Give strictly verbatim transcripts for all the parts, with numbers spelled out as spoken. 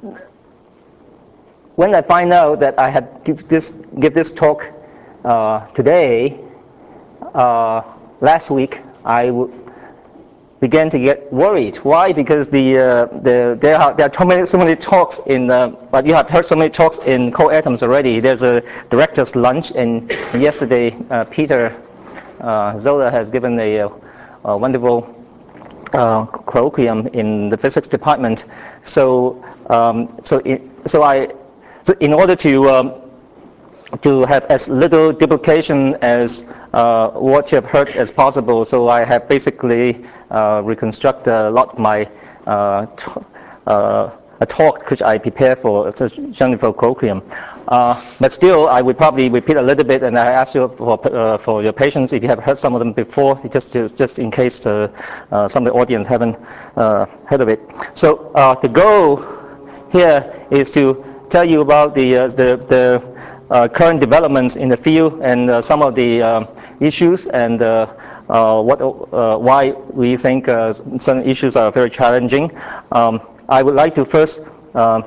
when I find out that I had give this give this talk uh, today, uh, last week I began to get worried. Why? Because the uh, the there are there are so many so many talks in. Uh, but you have heard so many talks in co-atoms already. There's a director's lunch, and yesterday uh, Peter uh, Zola has given a, a wonderful uh, colloquium in the physics department. So um, so in, so I so in order to um, to have as little duplication as uh, what you have heard as possible. So I have basically uh, reconstructed a lot of my uh, t uh, a talk which I prepared for Jennifer colloquium. Uh, but still, I would probably repeat a little bit, and I ask you for uh, for your patience if you have heard some of them before, just to, just in case uh, uh, some of the audience haven't uh, heard of it. So uh, the goal here is to tell you about the uh, the, the uh, current developments in the field and uh, some of the uh, issues and uh, uh, what uh, why we think uh, certain issues are very challenging. Um, I would like to first uh,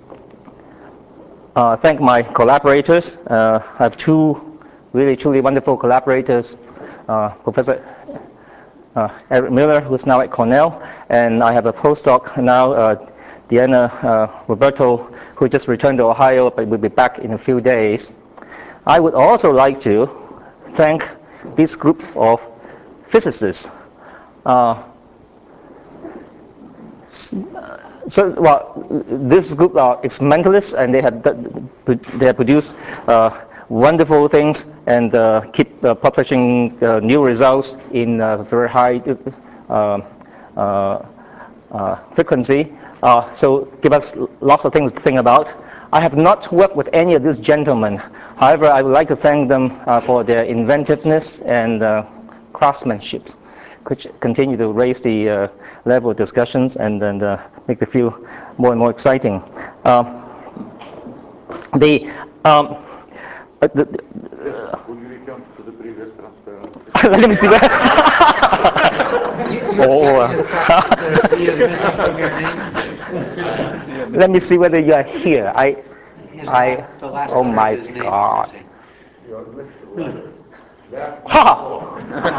uh, thank my collaborators. Uh, I have two really truly wonderful collaborators, uh, Professor uh, Eric Miller, who's now at Cornell, and I have a postdoc now, uh, Diana uh, Roberto, who just returned to Ohio but will be back in a few days. I would also like to thank this group of physicists. Uh, so, well, this group are experimentalists, and they have they have produced uh, wonderful things and uh, keep uh, publishing uh, new results in uh, very high uh, uh, uh, frequency. Uh, so give us lots of things to think about. I have not worked with any of these gentlemen. However, I would like to thank them uh, for their inventiveness and uh, craftsmanship, which continue to raise the uh, level of discussions and then uh, make the field more and more exciting. Uh, the, um, uh, the, uh, Would you return to the previous transparency? let me see where. oh, let me see whether you are here. I, I, oh my God. Ha!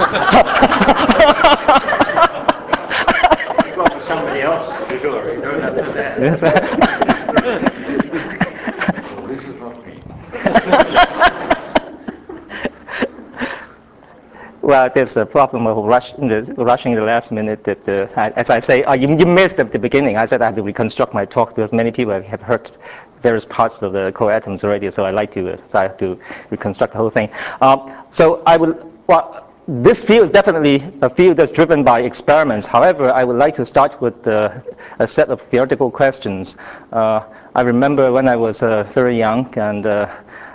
Well, for somebody else to do it, you don't have to that. Well, this is not me. Well, there's a problem of rush, the, rushing the last minute. That, uh, as I say, uh, you, you missed at the beginning. I said I had to reconstruct my talk because many people have heard various parts of the co-atoms already. So I like to, uh, so I have to reconstruct the whole thing. Um, so I would, well, this field is definitely a field that's driven by experiments. However, I would like to start with uh, a set of theoretical questions. Uh, I remember when I was uh, very young, and uh,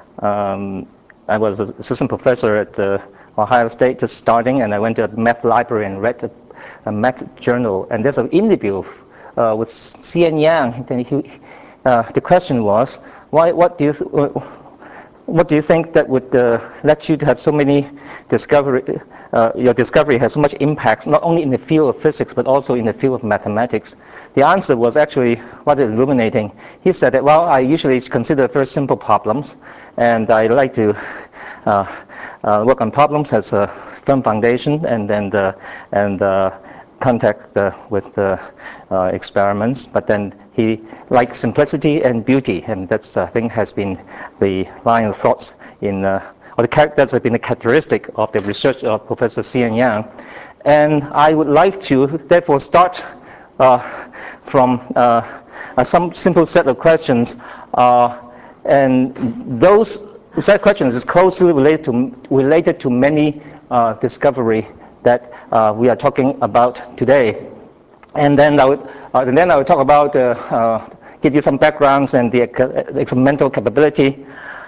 um, I was an assistant professor at uh, Ohio State, just starting, and I went to a math library and read a, a math journal. And there's an interview uh, with Xian Yang. And he, uh, the question was, why? What do you? Uh, what do you think that would uh, let you to have so many discovery? Uh, your discovery has so much impact, not only in the field of physics, but also in the field of mathematics. The answer was actually rather illuminating. He said that, well, I usually consider very simple problems, and I like to uh, uh, work on problems as a firm foundation, and then uh, and uh, contact uh, with uh, uh, experiments. But then he liked simplicity and beauty, and that's I think has been the line of thoughts in, uh, or the that's been the characteristic of the research of Professor Xian Yang. And I would like to therefore start uh, from uh, uh, some simple set of questions, uh, and those set of questions is closely related to related to many uh, discovery that uh, we are talking about today. And then I would, uh, and then I would talk about, uh, uh, give you some backgrounds and the experimental capability.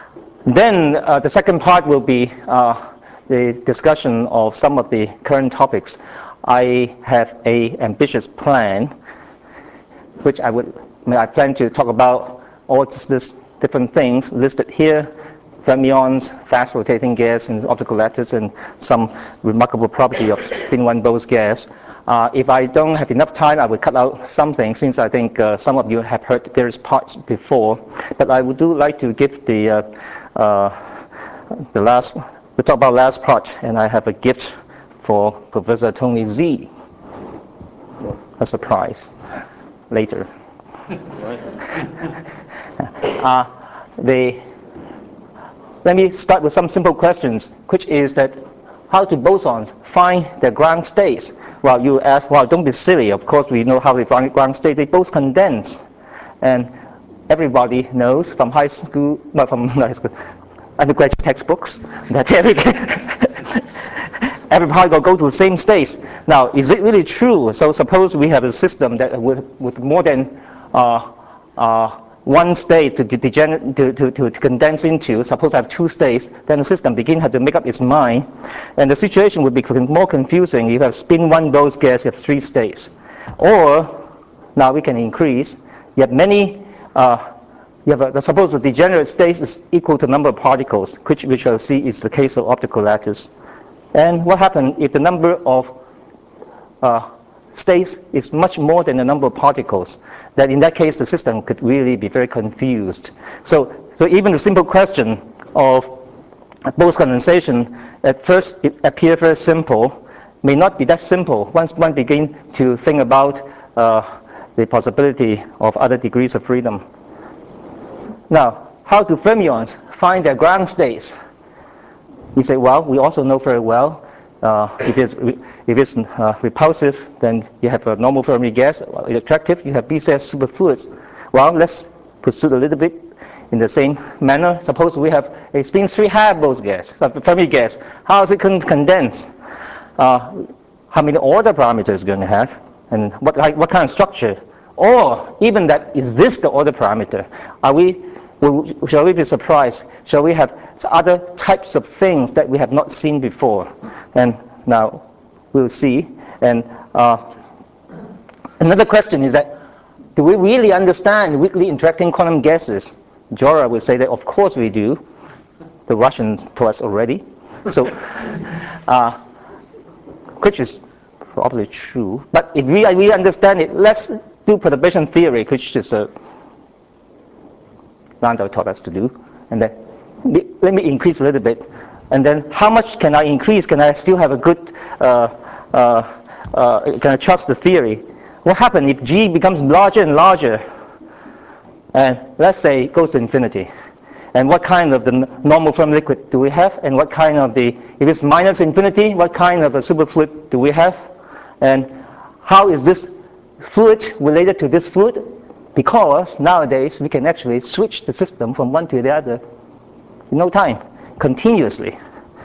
Then uh, the second part will be uh, the discussion of some of the current topics. I have a ambitious plan, which I would, I plan to talk about all these different things listed here fermions, fast rotating gas in optical lattice, and some remarkable property of spin one Bose gas. Uh, if I don't have enough time, I will cut out something, since I think uh, some of you have heard various parts before. But I would do like to give the uh, uh, the last, we talk about last part, and I have a gift for Professor Tony Z. A surprise later. uh, the, let me start with some simple questions, which is that how do bosons find their ground states? Well, you ask, well, don't be silly. Of course, we know how they find ground state. They both condense. And everybody knows from high school, not from high school, undergraduate textbooks, that every, every particle go to the same state. Now, is it really true? So suppose we have a system that with, with more than uh, uh, one state to, degenerate, to, to, to, to condense into. Suppose I have two states, then the system begin to make up its mind. And the situation would be more confusing. You have spin one Bose gas, you have three states. Or, now we can increase, you have many, uh, you have a, suppose the degenerate state is equal to the number of particles, which we shall see is the case of optical lattice. And what happens if the number of uh, states is much more than the number of particles? That in that case, the system could really be very confused. So, so even the simple question of Bose condensation, at first it appears very simple, may not be that simple once one begins to think about uh, the possibility of other degrees of freedom. Now, how do fermions find their ground states? You say, well, we also know very well, uh, if it's, if it's uh, repulsive, then you have a normal Fermi gas. Well, attractive, you have B C S superfluids. Well, let's pursue a little bit in the same manner. Suppose we have a spin three half Bose gas, a Fermi gas. How is it going to condense? Uh, how many order parameters is going to have? And what, what kind of structure? Or even that, is this the order parameter? Are we, shall we be surprised? Shall we have other types of things that we have not seen before? And now we'll see. And uh, another question is that, do we really understand weakly interacting quantum gases? Jora will say that, of course we do. The Russians told us already. So, uh, which is probably true. But if we really understand it, let's do perturbation theory, which is a Landau taught us to do. And then let me increase a little bit. And then how much can I increase? Can I still have a good, uh, uh, uh, can I trust the theory? What happens if G becomes larger and larger? And let's say it goes to infinity. And what kind of the normal firm liquid do we have? And what kind of the, if it's minus infinity, what kind of a superfluid do we have? And how is this fluid related to this fluid? Because nowadays we can actually switch the system from one to the other in no time, continuously.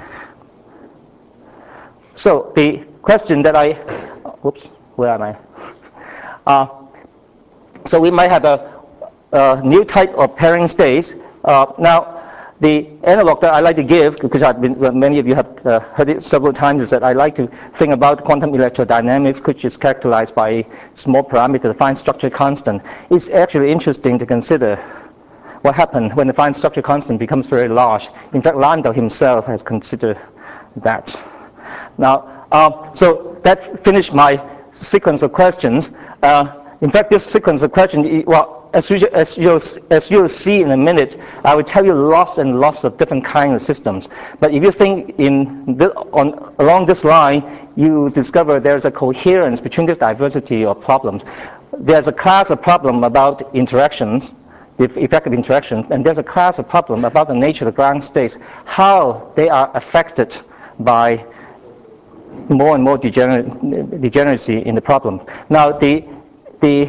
So the question that I, whoops, where am I? Uh, so we might have a, a new type of pairing states. Uh, now, the analog that I like to give, because I've been, well, many of you have uh, heard it several times, is that I like to think about quantum electrodynamics, which is characterized by a small parameter, the fine structure constant. It's actually interesting to consider what happens when the fine structure constant becomes very large. In fact, Landau himself has considered that. Now, uh, so that finished my sequence of questions. Uh, in fact, this sequence of questions, well, as, you, as, you'll, as you'll see in a minute, I will tell you lots and lots of different kinds of systems. But if you think in the, on, along this line, you discover there's a coherence between this diversity of problems. There's a class of problem about interactions, the effect of interactions, and there's a class of problem about the nature of the ground states, how they are affected by more and more degener degeneracy in the problem. Now, the, the,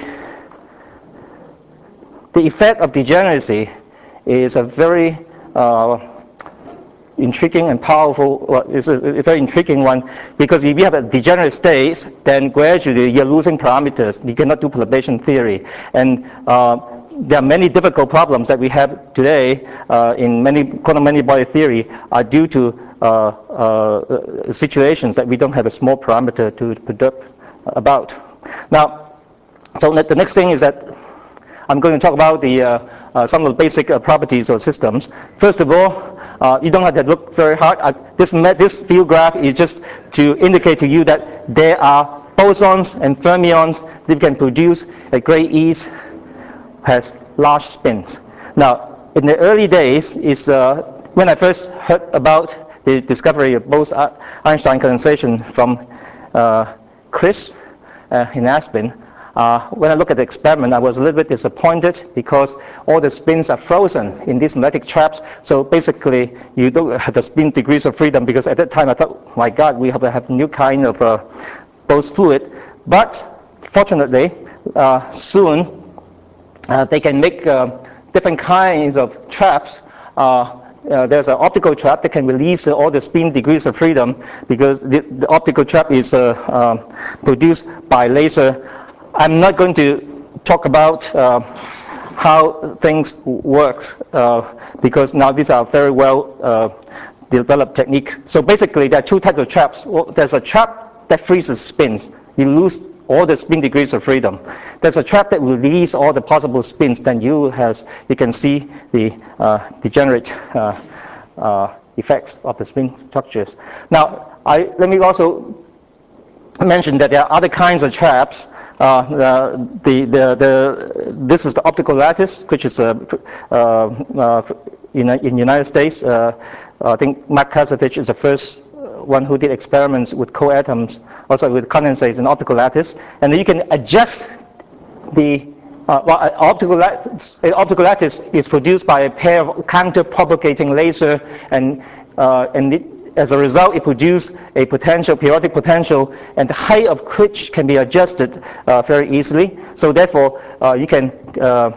the effect of degeneracy is a very uh, intriguing and powerful, well, it's a, a very intriguing one, because if you have a degenerate state, then gradually you're losing parameters. You cannot do perturbation theory. And uh, there are many difficult problems that we have today uh, in many quantum many-body theory are due to uh, uh, situations that we don't have a small parameter to predict about. Now, so the next thing is that I'm going to talk about the, uh, uh, some of the basic uh, properties of systems. First of all, Uh, you don't have to look very hard. Uh, this, this field graph is just to indicate to you that there are bosons and fermions that can produce at great ease, has large spins. Now, in the early days, is uh, when I first heard about the discovery of Bose-Einstein condensation from uh, Chris uh, in Aspen. Uh, when I look at the experiment, I was a little bit disappointed because all the spins are frozen in these magnetic traps. So basically, you don't have the spin degrees of freedom, because at that time I thought, my God, we have to have a new kind of uh, Bose fluid. But fortunately, uh, soon uh, they can make uh, different kinds of traps. Uh, Uh, there's an optical trap that can release uh, all the spin degrees of freedom, because the, the optical trap is uh, uh, produced by laser. I'm not going to talk about uh, how things work, uh, because now these are very well uh, developed techniques. So basically, there are two types of traps. Well, there's a trap that freezes spins. You lose all the spin degrees of freedom. There's a trap that will release all the possible spins. Then you has you can see the uh, degenerate uh, uh, effects of the spin structures. Now, I, let me also mention that there are other kinds of traps. Uh, the, the, the, this is the optical lattice, which is uh, uh, uh, in the United States. Uh, I think Mark Kazavich is the first one who did experiments with coatoms, also with condensates and optical lattice. And then you can adjust the uh, well, optical lattice. Optical lattice is produced by a pair of counter-propagating laser, and uh, and it, as a result, it produces a potential, periodic potential, and the height of which can be adjusted uh, very easily. So therefore, uh, you can uh,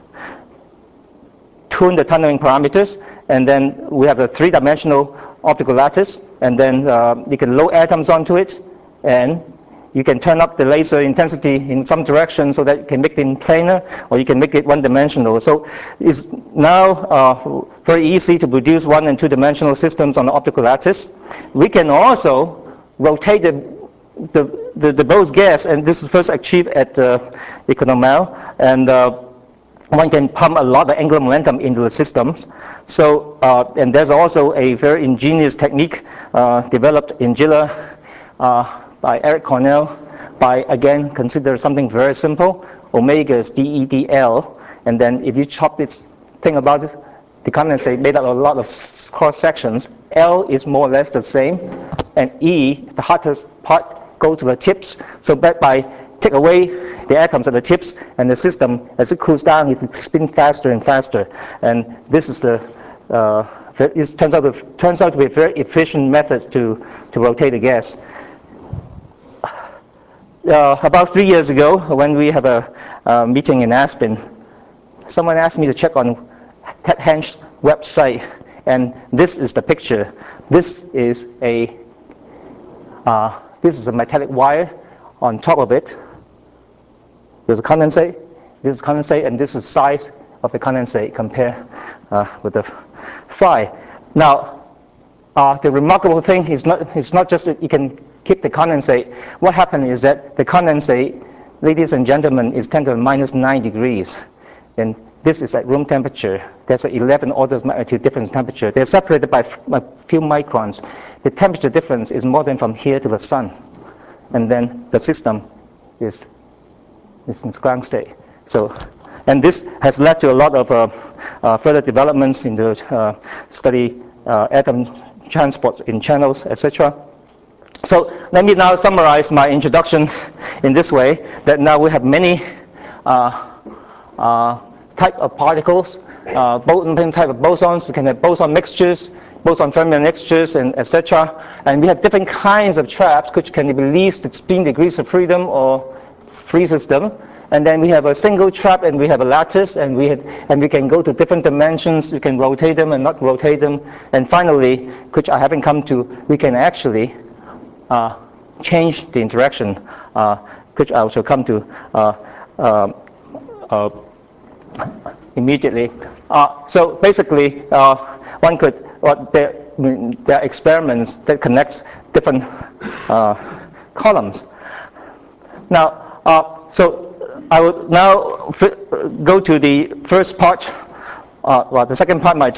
tune the tunneling parameters, and then we have a three-dimensional optical lattice, and then uh, you can load atoms onto it, and you can turn up the laser intensity in some direction so that you can make it planar, or you can make it one-dimensional. So it's now uh, very easy to produce one and two-dimensional systems on the optical lattice. We can also rotate the the, the, the Bose gas, and this is first achieved at uh, Economel, and uh, one can pump a lot of angular momentum into the systems. So, uh, and there's also a very ingenious technique uh, developed in Gila uh, by Eric Cornell, by, again, consider something very simple. Omega is D E D L, and then if you chop this thing about it, the condensate made up a lot of cross sections. L is more or less the same, and E, the hottest part, go to the tips. So that by take away the atoms at the tips, and the system, as it cools down, it spins faster and faster. And this is the uh, it turns out to turns out to be a very efficient method to to rotate the gas. Uh, about three years ago, when we have a, a meeting in Aspen, someone asked me to check on Ted Hensch's website, and this is the picture. This is a uh, this is a metallic wire. On top of it, there's a condensate. This is condensate, and this is size of the condensate compared uh, with the phi. Now, uh, the remarkable thing is not it's not just that you can keep the condensate. What happened is that the condensate, ladies and gentlemen, is ten to the minus nine degrees, and this is at room temperature. There's an eleven orders of magnitude difference in temperature. They're separated by a few microns. The temperature difference is more than from here to the sun, and then the system is, is in ground state. So, and this has led to a lot of uh, uh, further developments in the uh, study uh, atom transport in channels, et cetera. So let me now summarize my introduction in this way, that now we have many uh, uh, type of particles, uh, boson type of bosons. We can have boson mixtures, boson fermion mixtures, and et cetera. And we have different kinds of traps which can release the spin degrees of freedom or freezes them. And then we have a single trap, and we have a lattice, and we have, and we can go to different dimensions. We can rotate them and not rotate them. And finally, which I haven't come to, we can actually uh, change the interaction, uh, which I shall come to uh, uh, uh, immediately. Uh, so basically, uh, one could, well, there, there are experiments that connect different uh, columns. Now, uh, so I will now go to the first part, uh, well, the second part of my talk,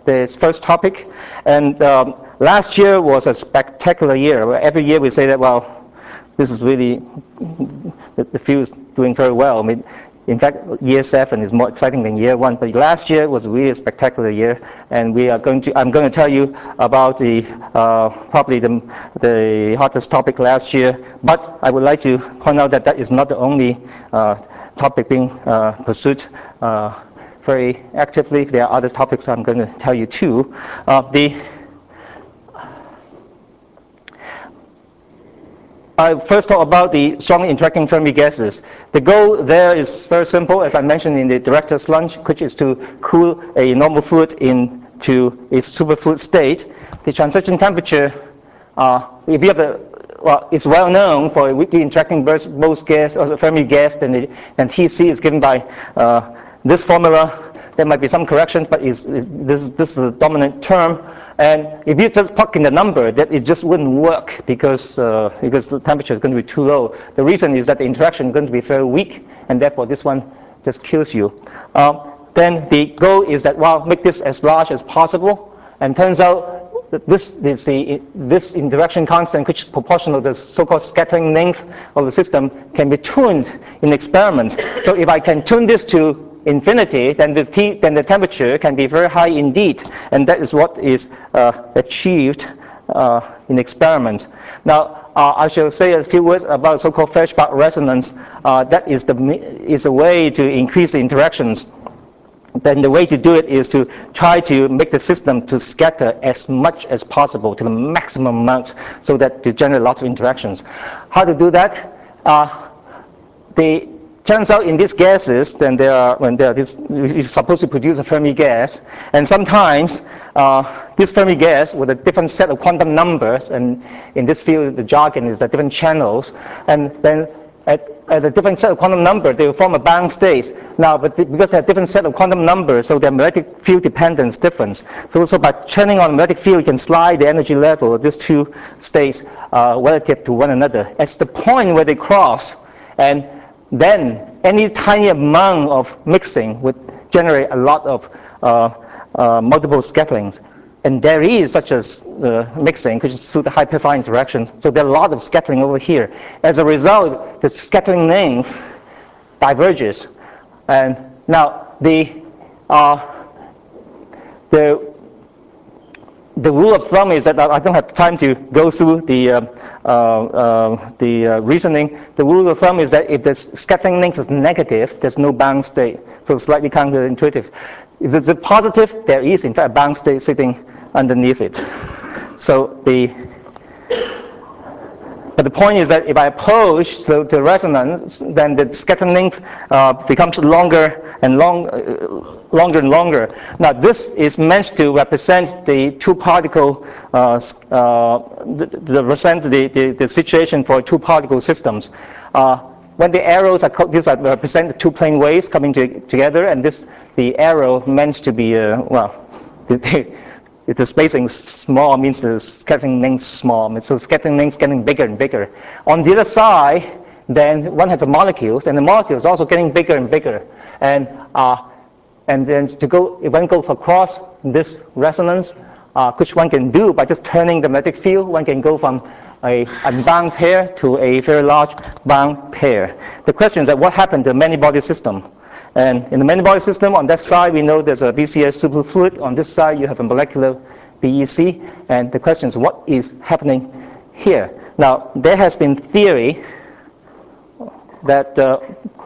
the first topic. And um, last year was a spectacular year. Every year we say that, well, this is really, the, the field is doing very well. I mean, in fact, year seven is more exciting than year one. But last year was really a spectacular year, and we are going to. I'm going to tell you about the uh, probably the the hottest topic last year. But I would like to point out that that is not the only uh, topic being uh, pursued uh, very actively. There are other topics I'm going to tell you too. Uh, the I first talk about the strongly interacting Fermi gases. The goal there is very simple, as I mentioned in the director's lunch, which is to cool a normal fluid into its superfluid state. The transition temperature, uh, if you have a, well, it's well known for a weakly interacting Bose gas or Fermi gas, then, the, then T C is given by uh, this formula. There might be some corrections, but it's, it's, this, this is a dominant term. And if you just plug in the number, that it just wouldn't work because uh, because the temperature is going to be too low. The reason is that the interaction is going to be very weak, and therefore this one just kills you. Uh, then the goal is that, well, make this as large as possible. And turns out that this is the this interaction constant, which is proportional to the so-called scattering length of the system, can be tuned in experiments. So if I can tune this to infinity, then the, t then the temperature can be very high indeed, and that is what is uh, achieved uh, in experiments. Now, uh, I shall say a few words about so-called Feshbach resonance. Uh, that is the is a way to increase the interactions. Then the way to do it is to try to make the system to scatter as much as possible to the maximum amount, so that to generate lots of interactions. How to do that? Uh, the Turns out in these gases, then there are, when they are this, you're supposed to produce a Fermi gas, and sometimes uh, this Fermi gas with a different set of quantum numbers, and in this field the jargon is the different channels, and then at, at a different set of quantum number they will form a bound state. Now, but the, because they have different set of quantum numbers, so their magnetic field dependence difference. So, so by turning on the magnetic field, you can slide the energy level of these two states uh, relative to one another. At the point where they cross, and then any tiny amount of mixing would generate a lot of uh, uh, multiple scatterings. And there is such a uh, mixing, which is through the high purifier interaction. So there are a lot of scattering over here. As a result, the scattering length diverges. And now the uh, the the rule of thumb is that I don't have time to go through the uh, uh, uh, the uh, reasoning. The rule of thumb is that if the scattering length is negative, there's no bound state. So it's slightly counterintuitive. If it's a positive, there is in fact a bound state sitting underneath it. So the but the point is that if I approach the, the resonance, then the scattering length uh, becomes longer and long, uh, longer and longer. Now this is meant to represent the two-particle, uh, uh, the, the, represent the, the, the situation for two-particle systems. Uh, when the arrows are, these are represent the two plane waves coming to, together, and this the arrow meant to be uh, well. The, If the spacing is small, means the scattering length is small. So scattering length is getting bigger and bigger. On the other side, then one has the molecules, and the molecules also getting bigger and bigger. And uh, and then to go, if one goes across this resonance, uh, which one can do by just turning the magnetic field, one can go from a unbound pair to a very large bound pair. The question is that what happened to the many-body system? And in the many-body system, on that side, we know there's a B C S superfluid. On this side, you have a molecular B E C. And the question is, what is happening here? Now, there has been theory that uh,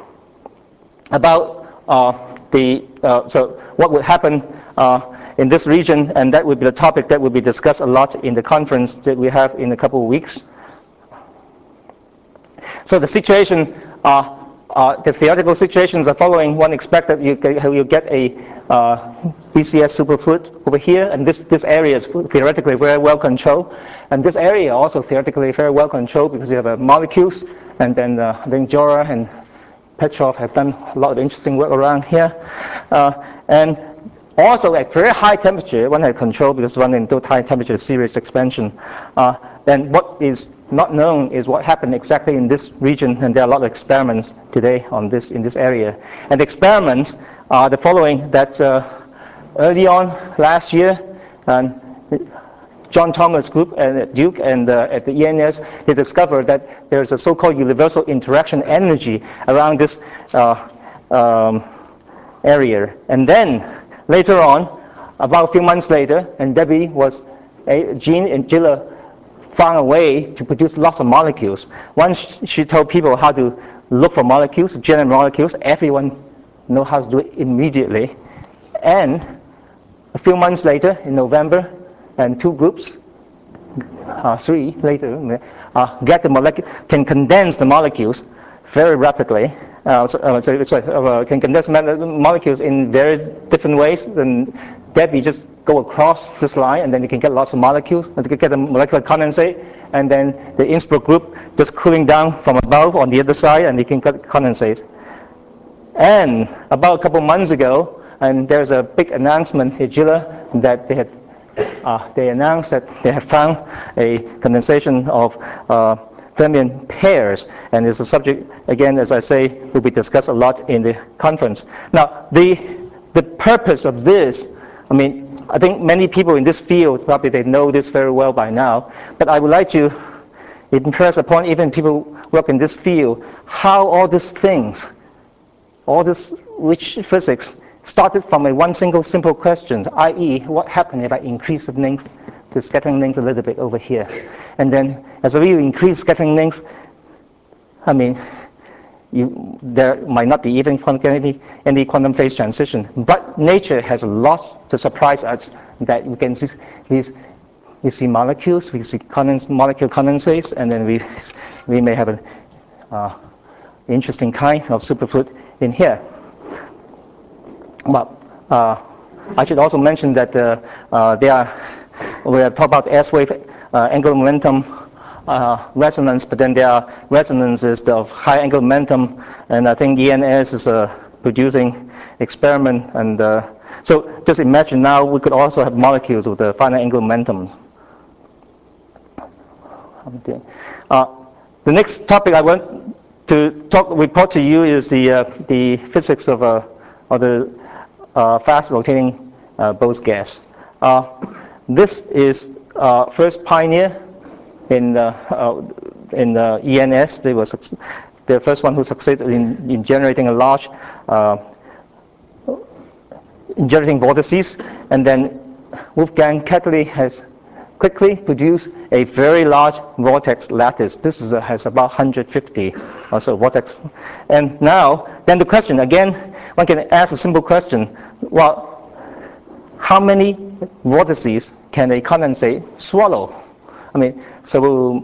about uh, the, uh, so what would happen uh, in this region, and that would be the topic that will be discussed a lot in the conference that we have in a couple of weeks. So the situation, uh, Uh, the theoretical situations are following. One expects that you get, you get a uh, B C S superfluid over here, and this, this area is theoretically very well controlled. And this area also theoretically very well controlled because you have uh, molecules, and then uh, I think Jora and Petrov have done a lot of interesting work around here. Uh, and also at very high temperature, one has control because one in high temperature series expansion. Uh, then what is not known is what happened exactly in this region, and there are a lot of experiments today on this in this area. And the experiments are the following: that uh, early on last year, and John Thomas group and at Duke and uh, at the E N S, they discovered that there's a so-called universal interaction energy around this uh, um, area. And then later on, about a few months later, and Debbie was, a, Jean and Gilla found a way to produce lots of molecules. Once she told people how to look for molecules, generate molecules, everyone know how to do it immediately. And a few months later, in November, and two groups, uh, three later, uh, get the molecule, can condense the molecules very rapidly. Uh, so, uh, so, sorry, uh, can condense molecules in very different ways. Then Debbie just go across this line, and then you can get lots of molecules, and you can get a molecular condensate. And then the Innsbruck group just cooling down from above on the other side, and you can get condensates. And about a couple months ago, and there's a big announcement in Gilla that they had uh, they announced that they have found a condensation of uh, fermion pairs, and it's a subject, again, as I say, will be discussed a lot in the conference. Now, the the purpose of this, I mean, I think many people in this field probably they know this very well by now, but I would like to impress upon even people who work in this field how all these things, all this rich physics, started from a one single simple question, that is, what happened if I increase the length, the scattering length a little bit over here? And then as we increase scattering length, I mean, you, there might not be even any, any quantum phase transition. But nature has lots to surprise us that we can see these, we see molecules, we see condens, molecule condensates, and then we, we may have an uh, interesting kind of superfluid in here. Well, uh, I should also mention that uh, uh, there are, we have talked about S-wave uh, angular momentum uh, resonance, but then there are resonances of high angular momentum, and I think E N S is a producing experiment. And uh, so just imagine now we could also have molecules with a finite angular momentum. Uh, the next topic I want to talk, report to you is the, uh, the physics of, uh, of the Uh, fast rotating uh, Bose gas. Uh, this is uh, first pioneer in uh, uh, in uh, E N S. They were the first one who succeeded in, in generating a large uh, in generating vortices, and then Wolfgang Ketterle has quickly produced a very large vortex lattice. This is a, has about one hundred fifty or so vortex. And now, then the question again, one can ask a simple question. Well, how many vortices can a condensate swallow? I mean, so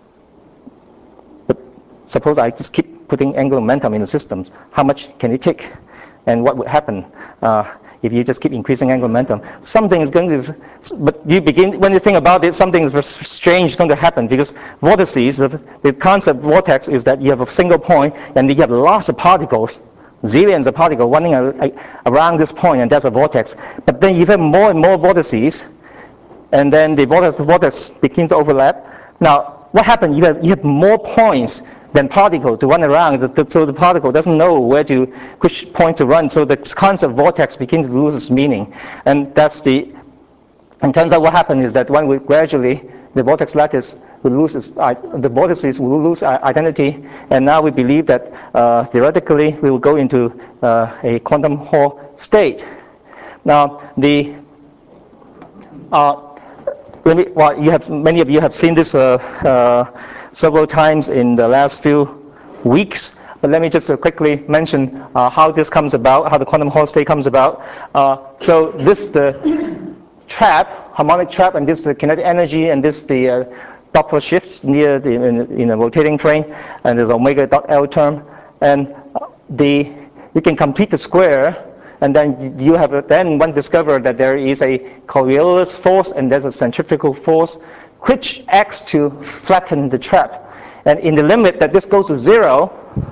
suppose I just keep putting angular momentum in the system. How much can it take? And what would happen uh, if you just keep increasing angular momentum? Something is going to, but you begin, when you think about it, something strange is going to happen, because vortices, the concept of vortex is that you have a single point and you have lots of particles, zillions of particles running around this point, and that's a vortex. But then you have more and more vortices, and then the vortex, the vortex begins to overlap. Now, what happens? You have, you have more points than particle to run around, so the particle doesn't know where to, which point to run. So the concept of vortex begins to lose its meaning, and that's the. And turns out what happened is that when we gradually the vortex lattice will lose its, uh, the vortices will lose identity, and now we believe that uh, theoretically we will go into uh, a quantum Hall state. Now the. Uh, Let me, well, you have, many of you have seen this uh, uh, several times in the last few weeks, but let me just uh, quickly mention uh, how this comes about, how the quantum Hall state comes about. Uh, so this is the trap, harmonic trap, and this is the kinetic energy, and this is the uh, Doppler shift near the in, in a rotating frame, and there's omega dot L term, and the you can complete the square. And then you have then one discovered that there is a Coriolis force and there's a centrifugal force which acts to flatten the trap. And in the limit that this goes to zero,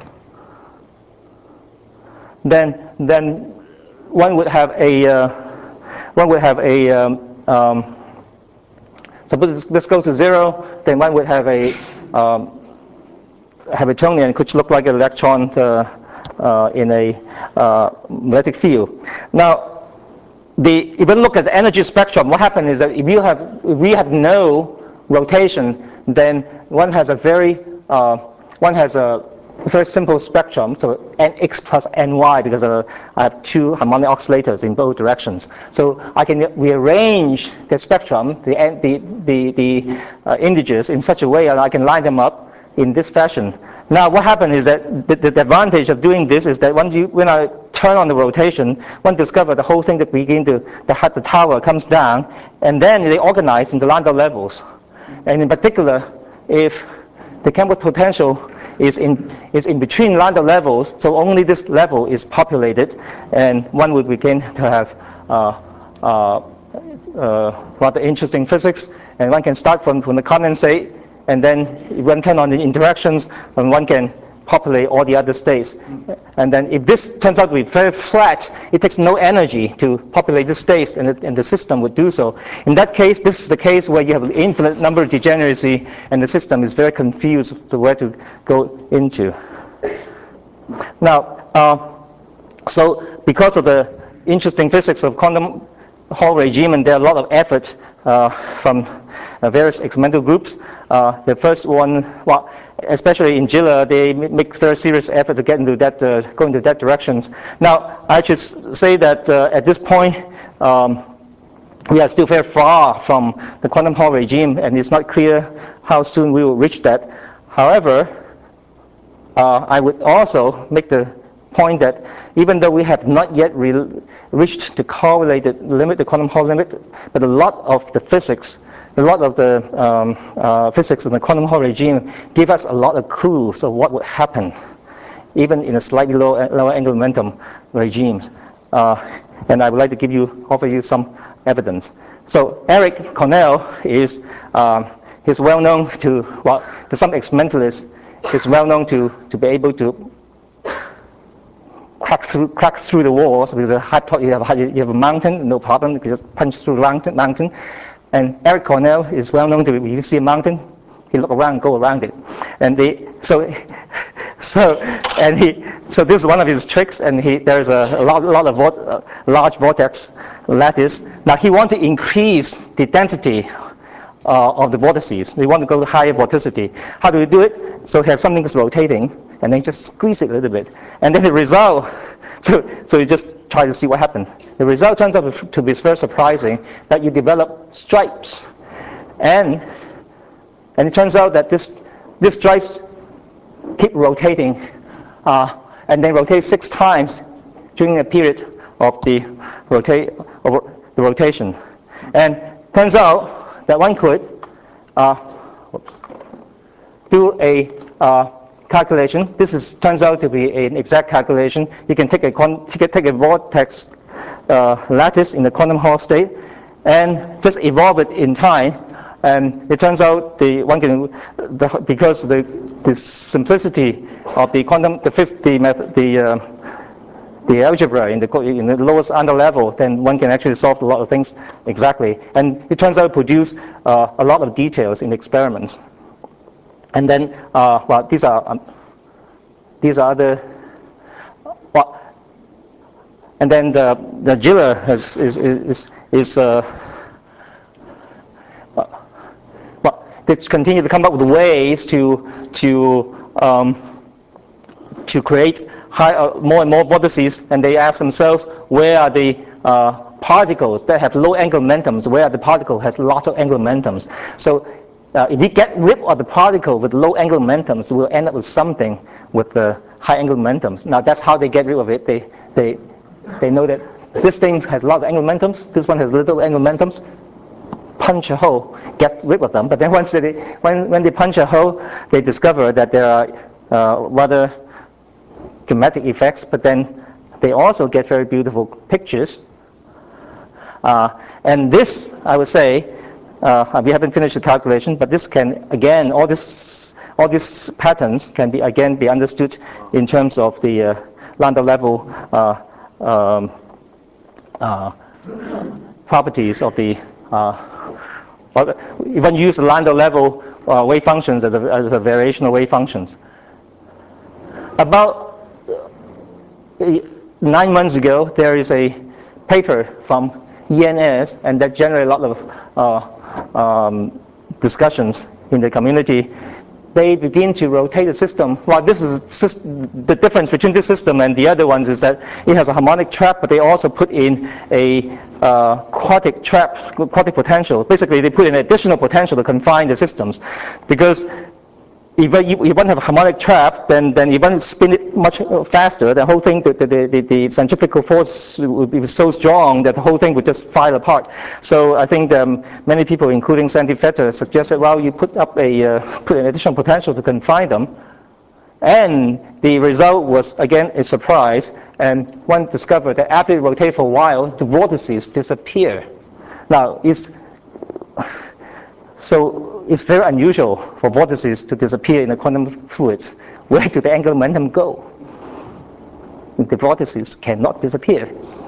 then then one would have a uh, one would have a um, um, suppose this goes to zero, then one would have a um, Hamiltonian which look like an electron. Uh, Uh, in a uh, magnetic field. Now, the, if you look at the energy spectrum, what happens is that if you have, if we have no rotation, then one has a very, uh, one has a very simple spectrum, so nx plus ny, because uh, I have two harmonic oscillators in both directions. So I can rearrange the spectrum, the, the, the, the uh, integers in such a way that I can line them up in this fashion. Now what happens is that the, the advantage of doing this is that when, you, when I turn on the rotation, one discovers the whole thing that begin to, the, the tower comes down, and then they organize into Landau levels. And in particular, if the chemical potential is in, is in between Landau levels, so only this level is populated, and one would begin to have uh, uh, uh, rather interesting physics, and one can start from, from the condensate, and then when turn on the interactions, and one can populate all the other states. And then if this turns out to be very flat, it takes no energy to populate the states, and, it, and the system would do so. In that case, this is the case where you have an infinite number of degeneracy, and the system is very confused to where to go into. Now, uh, so because of the interesting physics of quantum Hall regime, and there are a lot of effort uh, from uh, various experimental groups. Uh, the first one, well, especially in Giller, they make very serious effort to get into that, uh, go into that direction. Now, I should say that uh, at this point, um, we are still very far from the quantum Hall regime, and it's not clear how soon we will reach that. However, uh, I would also make the point that even though we have not yet re reached the correlated limit, the quantum Hall limit, but a lot of the physics, a lot of the um, uh, physics in the quantum Hall regime give us a lot of clues of what would happen, even in a slightly low, lower angular momentum regime. Uh, and I would like to give you, offer you some evidence. So Eric Cornell is um, he's well known to, well, to some experimentalists, is well known to, to be able to crack through, crack through the walls. With a high, you, have, you have a mountain, no problem, you can just punch through the mountain, mountain. And Eric Cornell is well known to, if you see a mountain, he look around, go around it. And they, so, so, and he, so this is one of his tricks, and he, there's a, a lot, lot of vo uh, large vortex lattice. Now he wants to increase the density uh, of the vortices. We want to go to higher vorticity. How do we do it? So we have something that's rotating, and then just squeeze it a little bit. And then the result, so, so you just try to see what happens. The result turns out to be very surprising, that you develop stripes. And, and it turns out that this, these stripes keep rotating, uh, and they rotate six times during a period of the, rota of the rotation. And turns out that one could uh, do a uh, calculation. This is, turns out to be an exact calculation. You can take a, take a vortex uh, lattice in the quantum Hall state and just evolve it in time. And it turns out the one can, the, because the, the simplicity of the quantum, the the method, the uh, the algebra in the in the lowest under level, then one can actually solve a lot of things exactly. And it turns out to produce uh, a lot of details in experiments. And then, uh, well, these are um, these are the well, and then the the Giller is is is is. Uh, well, they continue to come up with ways to to um, to create high, uh, more and more vortices, and they ask themselves, where are the uh, particles that have low angular momentums? Where are the particle has lots of angular momentums? So uh, if we get rid of the particle with low angular momentums, we'll end up with something with the high angular momentums. Now that's how they get rid of it. They they they know that this thing has a lot of angular momentums. This one has little angular momentums. Punch a hole, get rid of them. But then once they when when they punch a hole, they discover that there are uh, rather dramatic effects, but then they also get very beautiful pictures. Uh, and this, I would say, uh, we haven't finished the calculation, but this can, again, all this, all these patterns can be, again, be understood in terms of the uh, Landau level uh, um, uh, properties of the, uh, well, even use the Landau level uh, wave functions as a, as a variational wave functions. About nine months ago, there is a paper from E N S, and that generated a lot of uh, um, discussions in the community. They begin to rotate the system. Well, this is the difference between this system and the other ones is that it has a harmonic trap, but they also put in a uh, quartic trap, quartic potential. Basically, they put in additional potential to confine the systems, because if you, you want to have a harmonic trap, then, then you want to spin it much faster. The whole thing, the, the, the, the centrifugal force would be so strong that the whole thing would just fly apart. So I think um, many people, including Sandy Vetter, suggested, well, you put up a uh, put an additional potential to confine them. And the result was, again, a surprise. And one discovered that after you rotate for a while, the vortices disappear. Now, it's so it's very unusual for vortices to disappear in the quantum fluids. Where do the angular momentum go? The vortices cannot disappear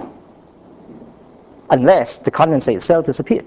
unless the condensate itself disappears.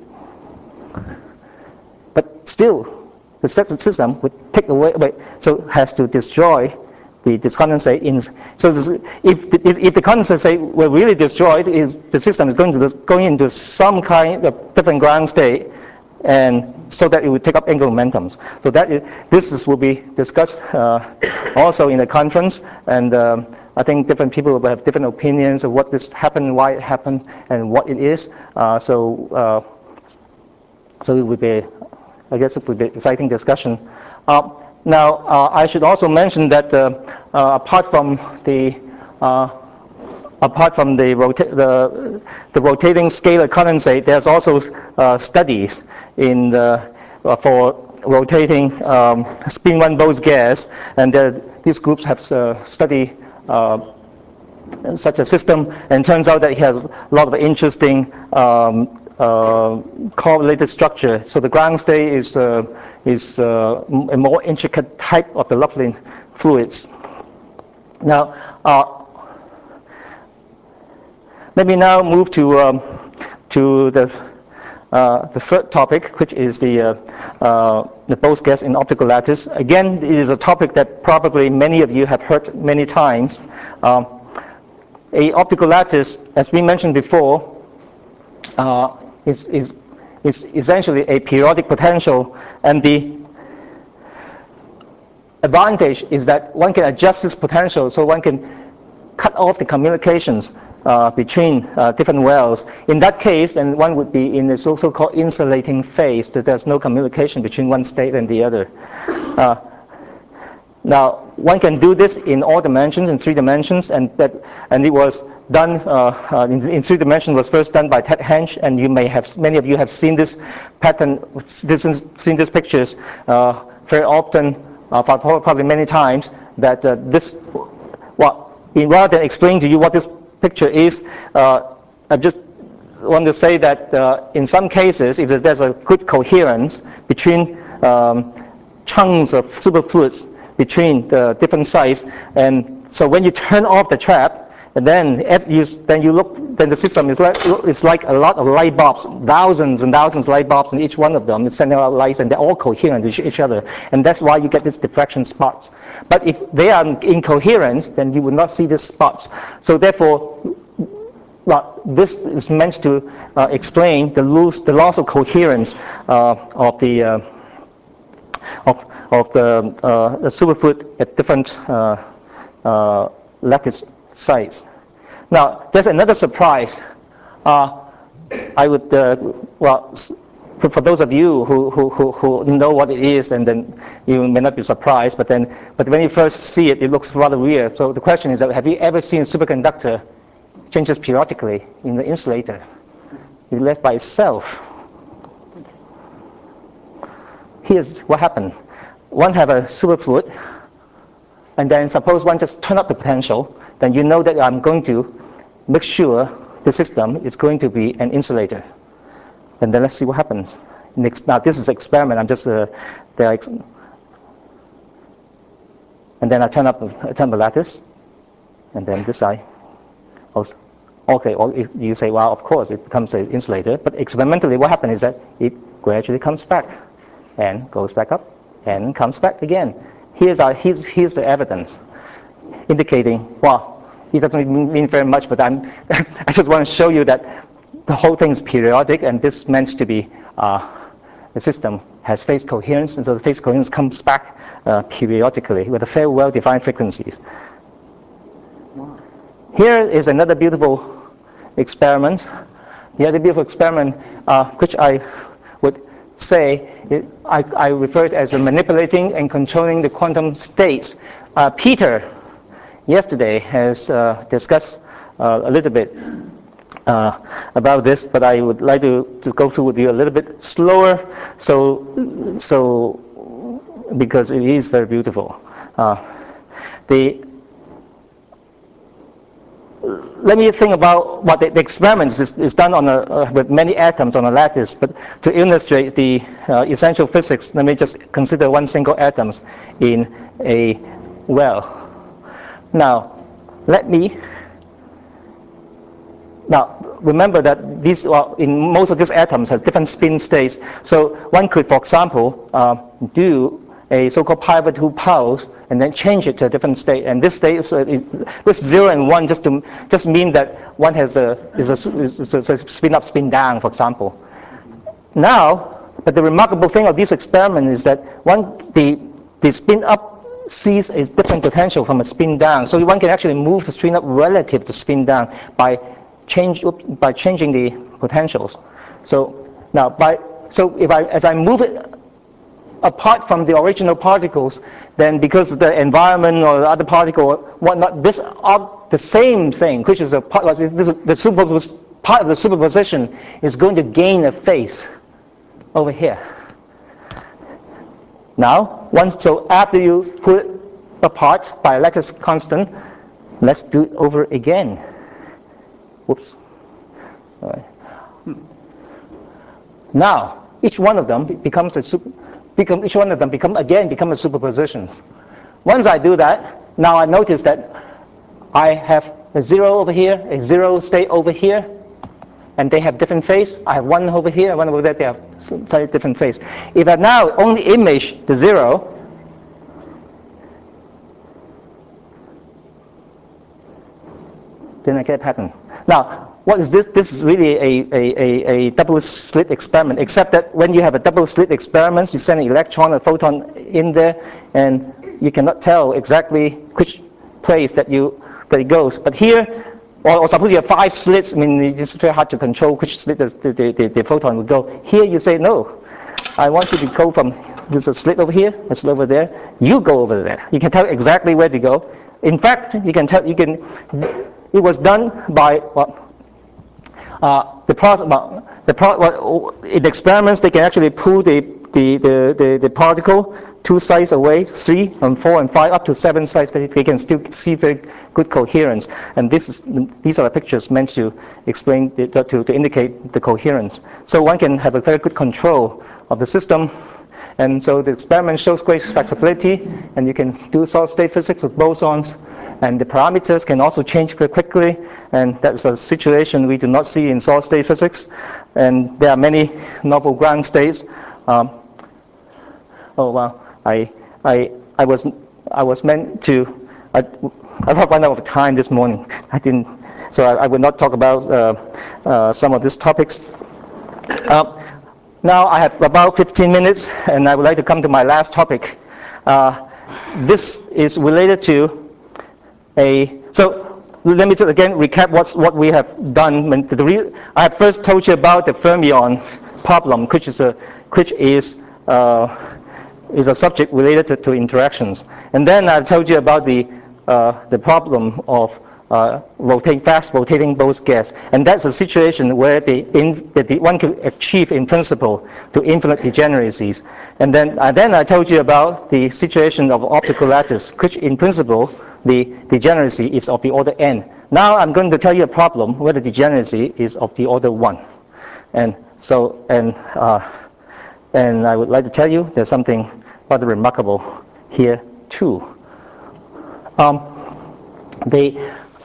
But still, the system would take away, so has to destroy the this condensate. In, so this, if, the, if, if the condensate were really destroyed, is the system is going to going into some kind of different ground state, and so that it would take up angular momentums. So that is, this is, will be discussed uh, also in the conference, and um, I think different people will have different opinions of what this happened, why it happened, and what it is. Uh, so, uh, so it would be, I guess, it would be an exciting discussion. Uh, now, uh, I should also mention that uh, uh, apart from the uh, apart from the, rota the, the rotating scalar condensate, there's also uh, studies in the, uh, for rotating um, spin one Bose gas, and there, these groups have uh, studied uh, such a system, and it turns out that it has a lot of interesting um, uh, correlated structure. So the ground state is, uh, is uh, a more intricate type of the Loughlin fluids. Now, uh, let me now move to, um, to the, uh, the third topic, which is the, uh, uh, the Bose gas in optical lattice. Again, it is a topic that probably many of you have heard many times. Um, a optical lattice, as we mentioned before, uh, is, is, is essentially a periodic potential, and the advantage is that one can adjust this potential, so one can cut off the communications Uh, between uh, different wells. In that case, then one would be in the so-called insulating phase, that there's no communication between one state and the other. Uh, now, one can do this in all dimensions, in three dimensions, and that, and it was done uh, uh, in, in three dimensions. Was first done by Ted Hench, and you may have, many of you have seen this pattern, this, seen these pictures uh, very often, uh, probably many times. That uh, this, well, in, rather than explain to you what this picture is, uh, I just want to say that uh, in some cases, if there's a good coherence between um, chunks of superfluids between the different sites, and so when you turn off the trap, and then you then you look, then the system is like it's like a lot of light bulbs, thousands and thousands of light bulbs, and each one of them is sending out lights, and they're all coherent with each other, and that's why you get these diffraction spots. But if they are incoherent, then you will not see these spots. So therefore, well, this is meant to uh, explain the loss, the loss of coherence uh, of the uh, of, of the, uh, the superfluid at different uh, uh, lattice sites. Now, there's another surprise. Uh, I would, uh, well, for, for those of you who, who, who, who know what it is, and then you may not be surprised, but then, but when you first see it, it looks rather weird. So the question is, that, have you ever seen a superconductor changes periodically in the insulator? It's left by itself. Here's what happened. One have a superfluid, and then suppose one just turn up the potential, then you know that I'm going to make sure the system is going to be an insulator. And then let's see what happens. Next, now this is an experiment. I'm just uh, there, and then I turn up, I turn the lattice, and then this side also. Okay, or if you say, well, of course it becomes an insulator. But experimentally, what happens is that it gradually comes back, and goes back up, and comes back again. Here's our, here's, here's the evidence, indicating, well, it doesn't mean very much, but I'm, I just want to show you that the whole thing is periodic, and this meant to be uh, the system has phase coherence, and so the phase coherence comes back uh, periodically with a very well-defined frequencies. Here is another beautiful experiment. The other beautiful experiment, uh, which I would say, it, I, I refer to as a manipulating and controlling the quantum states. Uh, Peter, yesterday, has uh, discussed uh, a little bit uh, about this, but I would like to, to go through with you a little bit slower, so, so because it is very beautiful. Uh, the Let me think about what the, the experiments is, is done on a, uh, with many atoms on a lattice. But to illustrate the uh, essential physics, let me just consider one single atom in a well. Now, let me. Now, remember that these, well, in most of these atoms has different spin states. So one could, for example, uh, do a so-called pivotal pulse and then change it to a different state. And this state, so it, this zero and one, just to just mean that one has a is a, is a, is a spin up, spin down, for example. Now, but the remarkable thing of this experiment is that one the the spin up sees a different potential from a spin down. So one can actually move the spin up relative to spin down by change by changing the potentials. So now by so if I as I move it apart from the original particles, then because the environment or the other particle or whatnot, this uh, the same thing, which is a part, this is the super, part of the superposition, is going to gain a phase over here. Now, once so after you put it apart by a lattice constant, let's do it over again. Whoops. Sorry. Now, each one of them becomes a super. Become, each one of them become again become a superpositions. Once I do that, now I notice that I have a zero over here, a zero state over here, and they have different phase. I have one over here, one over there. They have slightly different phase. If I now only image the zero, then I get a pattern. Now, what is this? This is really a, a, a, a double slit experiment, except that when you have a double slit experiment, you send an electron, a photon in there, and you cannot tell exactly which place that you that it goes. But here, or, or suppose you have five slits, I mean, it's very hard to control which slit the, the, the, the photon will go. Here you say, no, I want you to go from, there's a slit over here, a slit over there, you go over there. You can tell exactly where to go. In fact, you can tell, you can, it was done by, well, Uh, the process, the pro, well, in experiments, they can actually pull the, the, the, the, the particle two sites away, three and four and five, up to seven sites, that they can still see very good coherence. And this is, these are the pictures meant to explain, the, to, to indicate the coherence. So one can have a very good control of the system. And so the experiment shows great flexibility, and you can do solid-state physics with bosons. And the parameters can also change very quickly, and that's a situation we do not see in solid-state physics. And there are many noble ground states. Um, oh wow! I I I was I was meant to. I I run out of time this morning. I didn't, so I, I will not talk about uh, uh, some of these topics. Uh, now I have about fifteen minutes, and I would like to come to my last topic. Uh, this is related to A, so let me just again recap what's, what we have done. The re, I have first told you about the fermion problem, which is a which is uh, is a subject related to, to interactions, and then I've told you about the uh, the problem of uh, rotating fast rotating Bose gas, and that's a situation where the, in, that the one can achieve in principle to infinite degeneracies, and then uh, then I told you about the situation of optical lattice, which in principle the degeneracy is of the order n. Now I'm going to tell you a problem where the degeneracy is of the order one. And so, and, uh, and I would like to tell you there's something rather remarkable here too. Um, the